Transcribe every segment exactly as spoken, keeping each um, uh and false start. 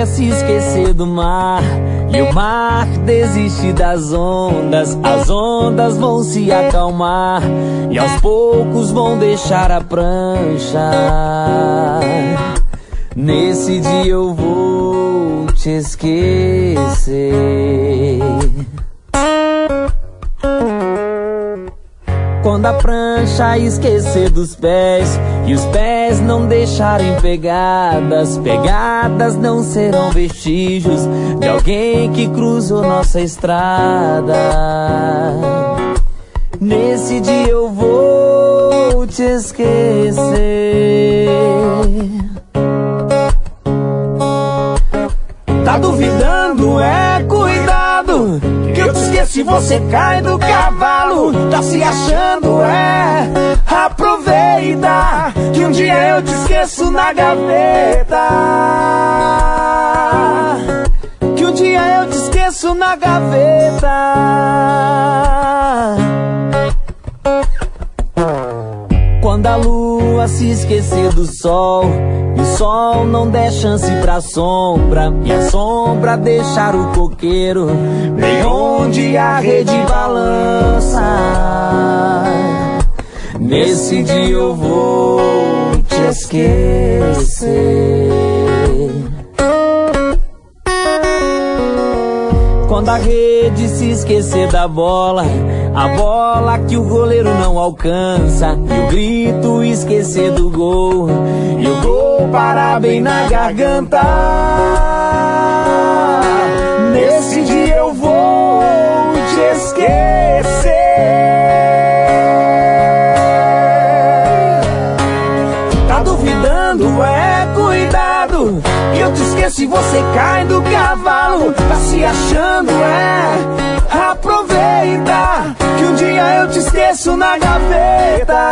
quer se esquecer do mar, e o mar desiste das ondas. As ondas vão se acalmar e aos poucos vão deixar a prancha. Nesse dia eu vou te esquecer. Quando a prancha esquecer dos pés e os pés não deixarem pegadas, pegadas não serão vestígios de alguém que cruzou nossa estrada. Nesse dia eu vou te esquecer. Tá duvidando? É, cuidado, que eu te esqueço e você cai do cavalo. Tá se achando? É, aproveita, que um dia eu te esqueço na gaveta. Que um dia eu te esqueço na gaveta. Quando a lua se esquecer do sol e o sol não der chance pra sombra, e a sombra deixar o coqueiro bem onde a rede balança, nesse dia eu vou te esquecer. Quando a rede se esquecer da bola, a bola que o goleiro não alcança, e o grito esquecer do gol, e o gol parar bem na garganta, nesse dia eu vou te esquecer. Tá duvidando? É, cuidado, que eu te esqueço e você cai do cavalo. Tá se achando? É, aproveita, que um dia eu te esqueço na gaveta.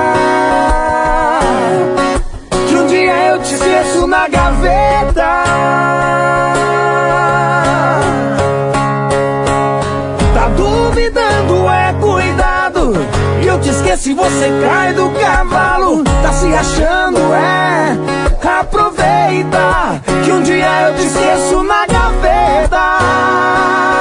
Que um dia eu te esqueço na gaveta. Tá duvidando? É, cuidado, que eu te esqueço e você cai do cavalo. Tá se achando? É, aproveita, que um dia eu te esqueço na gaveta.